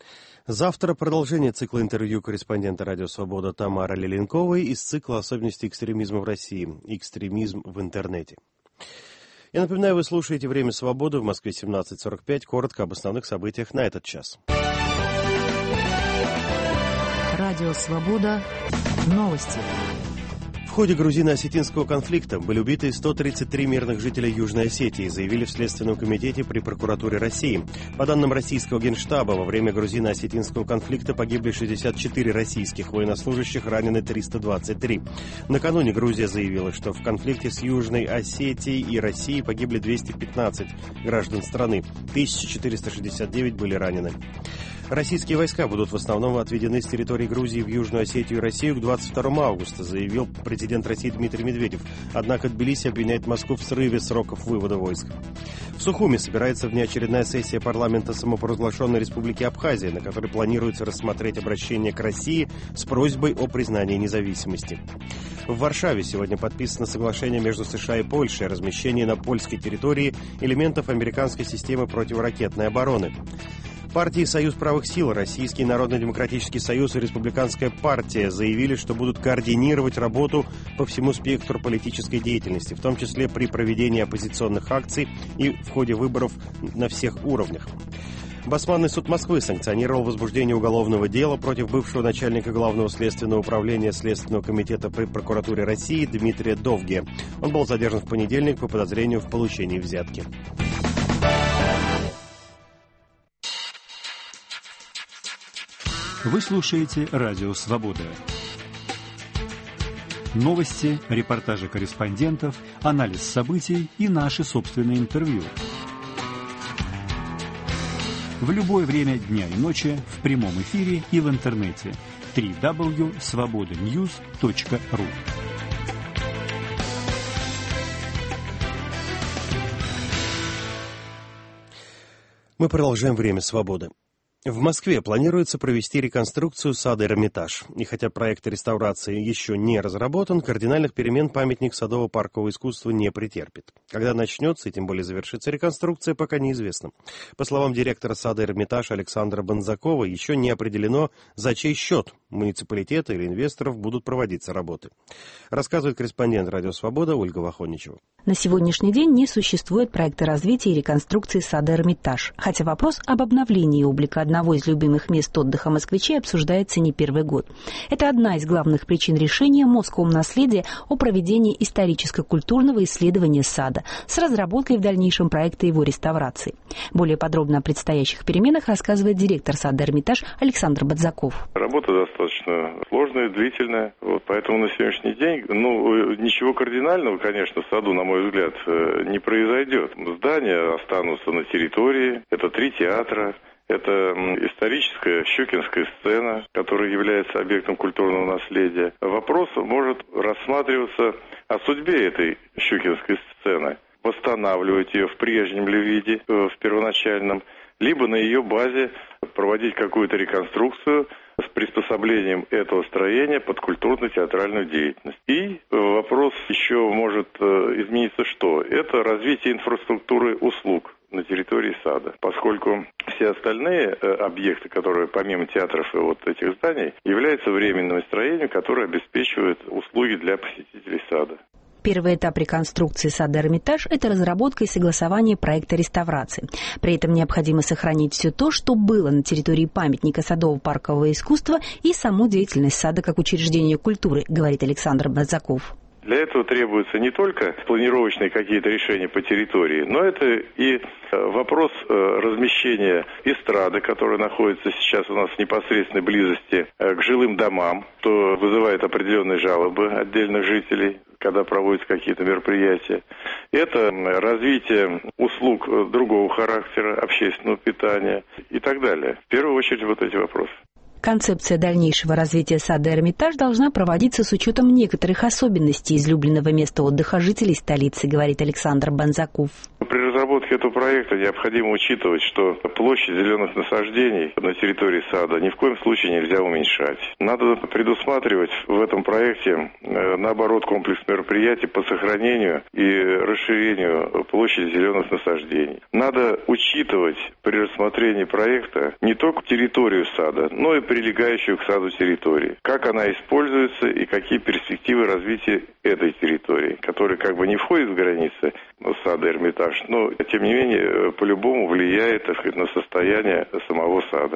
Завтра продолжение цикла интервью корреспондента «Радио Свобода» Тамары Леленковой из цикла «Особенности экстремизма в России. Экстремизм в интернете». Я напоминаю, вы слушаете «Время свободы» в Москве 17:45. Коротко об основных событиях на этот час. Радио «Свобода». Новости. В ходе грузино-осетинского конфликта были убиты 133 мирных жителя Южной Осетии, заявили в Следственном комитете при прокуратуре России. По данным российского Генштаба, во время грузино-осетинского конфликта погибли 64 российских военнослужащих, ранены 323. Накануне Грузия заявила, что в конфликте с Южной Осетией и Россией погибли 215 граждан страны, 1469 были ранены. Российские войска будут в основном отведены с территории Грузии в Южную Осетию и Россию к 22 августа, заявил президент России Дмитрий Медведев. Однако Тбилиси обвиняет Москву в срыве сроков вывода войск. В Сухуми собирается внеочередная сессия парламента самопровозглашенной Республики Абхазия, на которой планируется рассмотреть обращение к России с просьбой о признании независимости. В Варшаве сегодня подписано соглашение между США и Польшей о размещении на польской территории элементов американской системы противоракетной обороны. Партии «Союз правых сил», Российский народно-демократический союз и Республиканская партия заявили, что будут координировать работу по всему спектру политической деятельности, в том числе при проведении оппозиционных акций и в ходе выборов на всех уровнях. Басманный суд Москвы санкционировал возбуждение уголовного дела против бывшего начальника Главного следственного управления Следственного комитета при прокуратуре России Дмитрия Довгия. Он был задержан в понедельник по подозрению в получении взятки. Вы слушаете Радио «Свобода». Новости, репортажи корреспондентов, анализ событий и наши собственные интервью. В любое время дня и ночи в прямом эфире и в интернете. www.svobodanews.ru. Мы продолжаем «Время свободы». В Москве планируется провести реконструкцию сада «Эрмитаж». И хотя проект реставрации еще не разработан, кардинальных перемен памятник садово-паркового искусства не претерпит. Когда начнется и тем более завершится реконструкция, пока неизвестно. По словам директора сада «Эрмитаж» Александра Бонзакова, еще не определено, за чей счет муниципалитета или инвесторов будут проводиться работы. Рассказывает корреспондент «Радио Свобода» Ольга Вахоничева. На сегодняшний день не существует проекта развития и реконструкции сада «Эрмитаж», хотя вопрос об обновлении облика одного из любимых мест отдыха москвичей обсуждается не первый год. Это одна из главных причин решения Москомнаследия о проведении историческо-культурного исследования сада с разработкой в дальнейшем проекта его реставрации. Более подробно о предстоящих переменах рассказывает директор сада «Эрмитаж» Александр Бонзаков. Работа достаточно сложная, длительная, поэтому на сегодняшний день ничего кардинального, конечно, в саду, на мой взгляд, не произойдет. Здания останутся на территории, это 3 театра. Это историческая Щукинская сцена, которая является объектом культурного наследия. Вопрос может рассматриваться о судьбе этой Щукинской сцены. Восстанавливать ее в прежнем ли виде, в первоначальном, либо на ее базе проводить какую-то реконструкцию с приспособлением этого строения под культурно-театральную деятельность. И вопрос еще может измениться что? Это развитие инфраструктуры услуг на территории сада, поскольку все остальные объекты, которые помимо театров и этих зданий, являются временными строениями, которые обеспечивают услуги для посетителей сада. Первый этап реконструкции сада «Эрмитаж» – это разработка и согласование проекта реставрации. При этом необходимо сохранить все то, что было на территории памятника садово-паркового искусства и саму деятельность сада как учреждения культуры, говорит Александр Бонзаков. Для этого требуются не только планировочные какие-то решения по территории, но это и вопрос размещения эстрады, которая находится сейчас у нас в непосредственной близости к жилым домам, что вызывает определенные жалобы отдельных жителей, когда проводятся какие-то мероприятия. Это развитие услуг другого характера, общественного питания и так далее. В первую очередь эти вопросы. Концепция дальнейшего развития сада «Эрмитаж» должна проводиться с учетом некоторых особенностей излюбленного места отдыха жителей столицы, говорит Александр Бонзаков. При разработке этого проекта необходимо учитывать, что площадь зеленых насаждений на территории сада ни в коем случае нельзя уменьшать. Надо предусматривать в этом проекте, наоборот, комплекс мероприятий по сохранению и расширению площади зеленых насаждений. Надо учитывать при рассмотрении проекта не только территорию сада, но и прилегающую к саду территории. Как она используется и какие перспективы развития этой территории, которая не входит в границы сада «Эрмитаж», но, тем не менее, по-любому влияет, на состояние самого сада.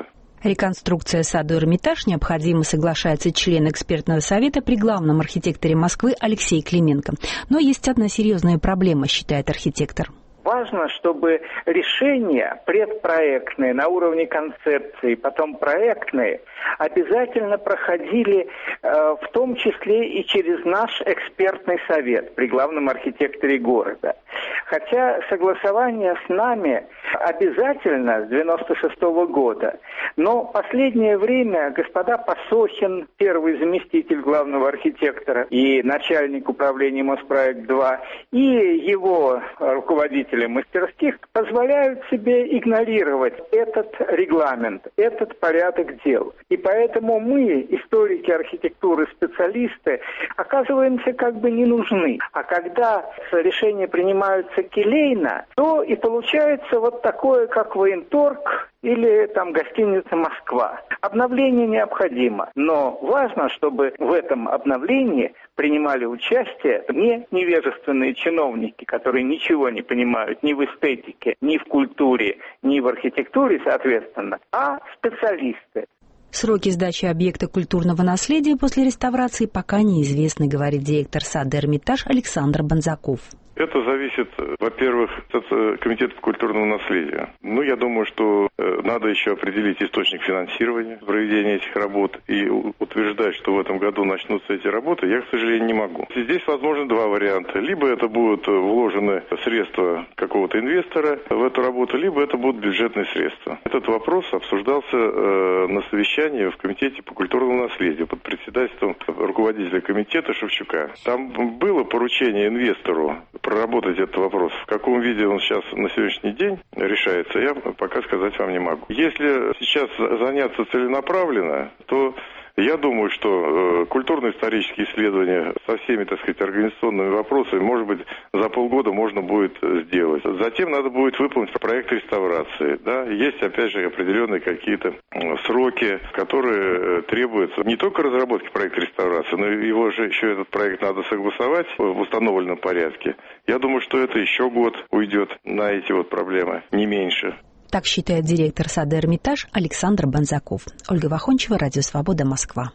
Реконструкция сада «Эрмитаж» необходима, соглашается член экспертного совета при главном архитекторе Москвы Алексей Клименко. Но есть одна серьезная проблема, считает архитектор. Важно, чтобы решения предпроектные на уровне концепции, потом проектные, обязательно проходили в том числе и через наш экспертный совет при главном архитекторе города. Хотя согласование с нами обязательно с 96-го года, но последнее время господа Пасохин, первый заместитель главного архитектора и начальник управления Моспроект-2, и его руководитель мастерских позволяют себе игнорировать этот регламент, этот порядок дел. И поэтому мы, историки архитектуры, специалисты, оказываемся как бы не нужны. А когда решения принимаются келейно, то и получается вот такое, как военторг или там гостиница «Москва». Обновление необходимо, но важно, чтобы в этом обновлении принимали участие не невежественные чиновники, которые ничего не понимают ни в эстетике, ни в культуре, ни в архитектуре, соответственно, а специалисты. Сроки сдачи объекта культурного наследия после реставрации пока неизвестны, говорит директор сада «Эрмитаж» Александр Бонзаков. Это зависит, во-первых, от Комитета культурного наследия. Ну, я думаю, что надо еще определить источник финансирования проведения этих работ и утверждать, что в этом году начнутся эти работы, я, к сожалению, не могу. Здесь возможно два варианта. Либо это будут вложены средства какого-то инвестора в эту работу, либо это будут бюджетные средства. Этот вопрос обсуждался на совещании в Комитете по культурному наследию под председательством руководителя комитета Шевчука. Там было поручение инвестору проработать этот вопрос. В каком виде он сейчас на сегодняшний день решается, я пока сказать вам не могу. Если сейчас заняться целенаправленно, то я думаю, что культурно-исторические исследования со всеми, так сказать, организационными вопросами, может быть, за полгода можно будет сделать. Затем надо будет выполнить проект реставрации. Да? Есть, опять же, определенные какие-то сроки, которые требуются не только разработки проекта реставрации, но его же еще этот проект надо согласовать в установленном порядке. Я думаю, что это еще год уйдет на эти вот проблемы, не меньше. Так считает директор сада «Эрмитаж» Александр Бонзаков. Ольга Вахончева, Радио Свобода, Москва.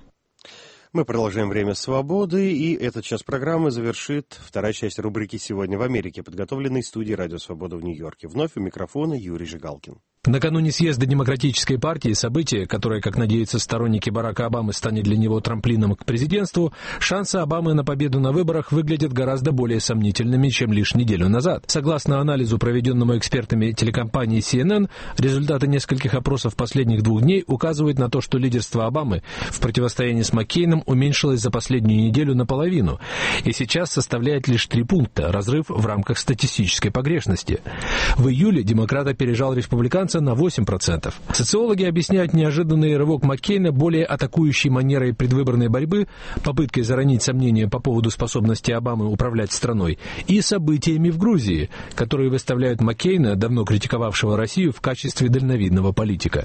Мы продолжаем «Время свободы», и этот час программы завершит вторая часть рубрики «Сегодня в Америке», подготовленной студией «Радио Свобода» в Нью-Йорке. Вновь у микрофона Юрий Жигалкин. Накануне съезда Демократической партии, событие, которое, как надеются сторонники Барака Обамы, станет для него трамплином к президентству, шансы Обамы на победу на выборах выглядят гораздо более сомнительными, чем лишь неделю назад. Согласно анализу, проведенному экспертами телекомпании CNN, результаты нескольких опросов последних 2 дней указывают на то, что лидерство Обамы в противостоянии с Маккейном уменьшилось за последнюю неделю наполовину и сейчас составляет лишь 3 пункта, разрыв в рамках статистической погрешности. В июле демократ опережал республиканца на 8%. Социологи объясняют неожиданный рывок Маккейна более атакующей манерой предвыборной борьбы, попыткой заронить сомнения по поводу способности Обамы управлять страной, и событиями в Грузии, которые выставляют Маккейна, давно критиковавшего Россию, в качестве дальновидного политика.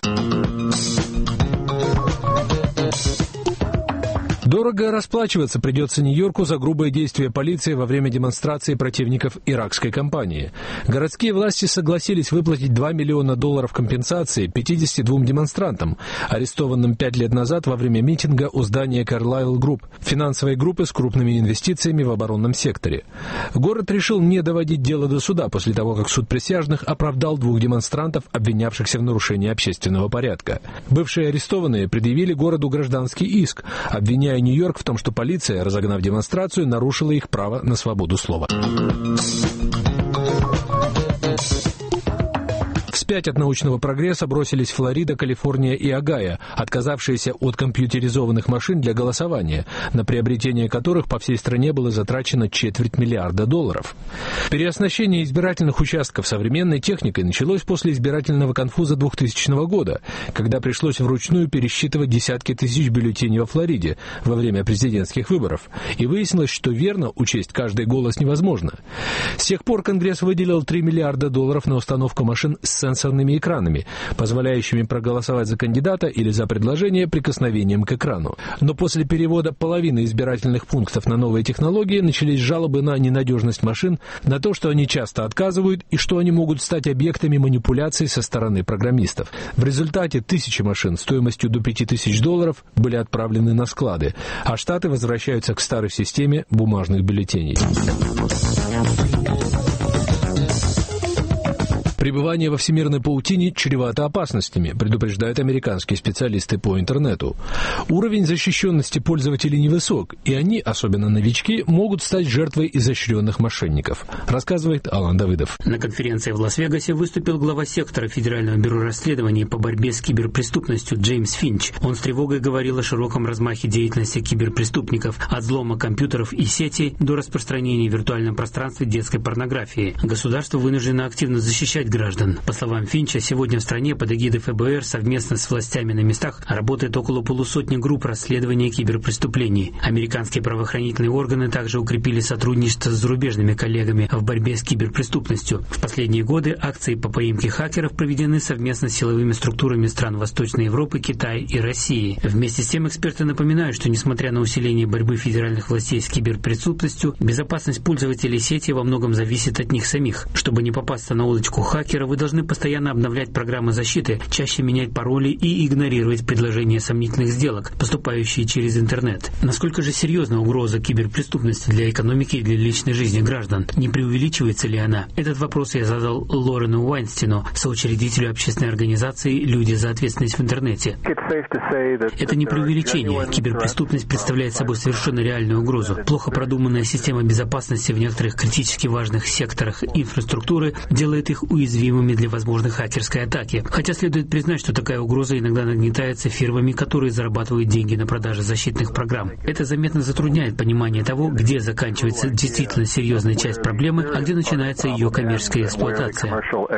Дорого расплачиваться придется Нью-Йорку за грубые действия полиции во время демонстрации противников иракской кампании. Городские власти согласились выплатить $2 миллиона компенсации 52 демонстрантам, арестованным 5 лет назад во время митинга у здания Carlyle Group, финансовой группы с крупными инвестициями в оборонном секторе. Город решил не доводить дело до суда после того, как суд присяжных оправдал 2 демонстрантов, обвинявшихся в нарушении общественного порядка. Бывшие арестованные предъявили городу гражданский иск, обвиняя Нью-Йорк в том, что полиция, разогнав демонстрацию, нарушила их право на свободу слова. Вспять от научного прогресса бросились Флорида, Калифорния и Огайо, отказавшиеся от компьютеризованных машин для голосования, на приобретение которых по всей стране было затрачено $250 миллиарда. Переоснащение избирательных участков современной техникой началось после избирательного конфуза 2000 года, когда пришлось вручную пересчитывать десятки тысяч бюллетеней во Флориде во время президентских выборов, и выяснилось, что верно учесть каждый голос невозможно. С тех пор Конгресс выделил $3 миллиарда на установку машин с сенсором информационными экранами, позволяющими проголосовать за кандидата или за предложение прикосновением к экрану. Но после перевода половины избирательных пунктов на новые технологии начались жалобы на ненадежность машин, на то, что они часто отказывают и что они могут стать объектами манипуляций со стороны программистов. В результате тысячи машин стоимостью до $5000 были отправлены на склады, а Штаты возвращаются к старой системе бумажных бюллетеней. Пребывание во всемирной паутине чревато опасностями, предупреждают американские специалисты по интернету. Уровень защищенности пользователей невысок, и они, особенно новички, могут стать жертвой изощренных мошенников, рассказывает Алан Давыдов. На конференции в Лас-Вегасе выступил глава сектора Федерального бюро расследований по борьбе с киберпреступностью Джеймс Финч. Он с тревогой говорил о широком размахе деятельности киберпреступников, от взлома компьютеров и сетей до распространения в виртуальном пространстве детской порнографии. Государство вынуждено активно защищать граждан. По словам Финча, сегодня в стране под эгидой ФБР совместно с властями на местах работает около полусотни групп расследования киберпреступлений. Американские правоохранительные органы также укрепили сотрудничество с зарубежными коллегами в борьбе с киберпреступностью. В последние годы акции по поимке хакеров проведены совместно с силовыми структурами стран Восточной Европы, Китая и России. Вместе с тем эксперты напоминают, что несмотря на усиление борьбы федеральных властей с киберпреступностью, безопасность пользователей сети во многом зависит от них самих. Чтобы не попасться на удочку хакера, вы должны постоянно обновлять программы защиты, чаще менять пароли и игнорировать предложения сомнительных сделок, поступающие через интернет. Насколько же серьезна угроза киберпреступности для экономики и для личной жизни граждан? Не преувеличивается ли она? Этот вопрос я задал Лорену Уайнстину, соучредителю общественной организации «Люди за ответственность в интернете». Это не преувеличение. Киберпреступность представляет собой совершенно реальную угрозу. Плохо продуманная система безопасности в некоторых критически важных секторах инфраструктуры делает их уязвимыми для возможной хакерской атаки. Хотя следует признать, что такая угроза иногда нагнетается фирмами, которые зарабатывают деньги на продаже защитных программ. Это заметно затрудняет понимание того, где заканчивается действительно серьезная часть проблемы, а где начинается ее коммерческая эксплуатация.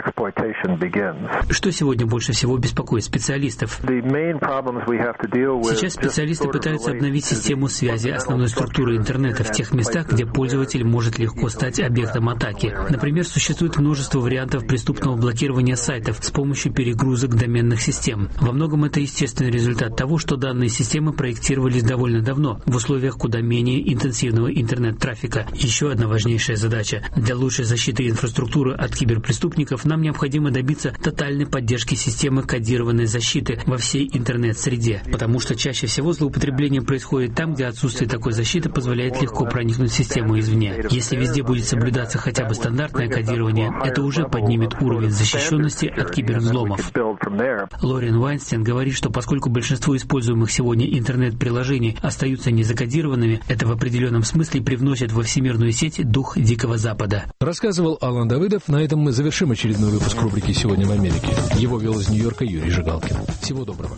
Что сегодня больше всего беспокоит специалистов? Сейчас специалисты пытаются обновить систему связи основной структуры интернета в тех местах, где пользователь может легко стать объектом атаки. Например, существует множество вариантов преступного блокирования сайтов с помощью перегрузок доменных систем. Во многом это естественный результат того, что данные системы проектировались довольно давно, в условиях куда менее интенсивного интернет-трафика. Еще одна важнейшая задача. Для лучшей защиты инфраструктуры от киберпреступников нам необходимо добиться тотальной поддержки системы кодированной защиты во всей интернет-среде, потому что чаще всего злоупотребление происходит там, где отсутствие такой защиты позволяет легко проникнуть в систему извне. Если везде будет соблюдаться хотя бы стандартное кодирование, это уже поднимет уровень защищенности от кибервзломов. Лорен Уайнстин говорит, что поскольку большинство используемых сегодня интернет-приложений остаются незакодированными, это в определенном смысле привносит во всемирную сеть дух Дикого Запада. Рассказывал Алан Давыдов. На этом мы завершим очередной выпуск рубрики «Сегодня в Америке». Его вел из Нью-Йорка Юрий Жигалкин. Всего доброго.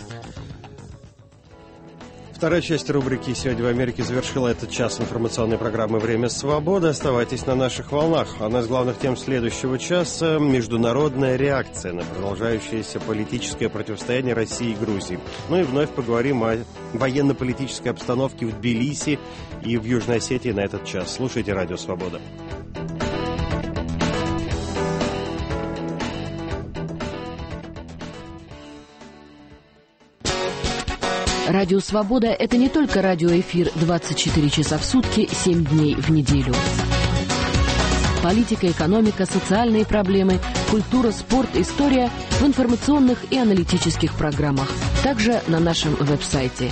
Вторая часть рубрики «Сегодня в Америке» завершила этот час информационной программы «Время свободы». Оставайтесь на наших волнах. Одна из главных тем следующего часа – международная реакция на продолжающееся политическое противостояние России и Грузии. Ну и вновь поговорим о военно-политической обстановке в Тбилиси и в Южной Осетии на этот час. Слушайте «Радио Свобода». Радио «Свобода» — это не только радиоэфир 24 часа в сутки, 7 дней в неделю. Политика, экономика, социальные проблемы, культура, спорт, история в информационных и аналитических программах. Также на нашем веб-сайте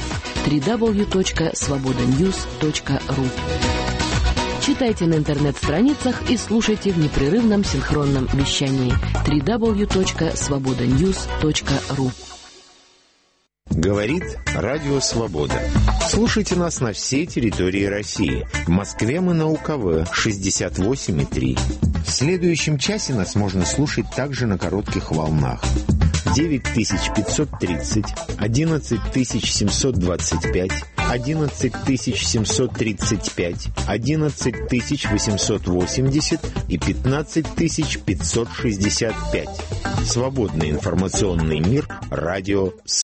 www.svobodanews.ru. Читайте на интернет-страницах и слушайте в непрерывном синхронном вещании www.svobodanews.ru. Говорит Радио Свобода. Слушайте нас на всей территории России. В Москве мы на УКВ 68,3. В следующем часе нас можно слушать также на коротких волнах. 9530, 11725, 11735, 11880 и 15565. Свободный информационный мир. Радио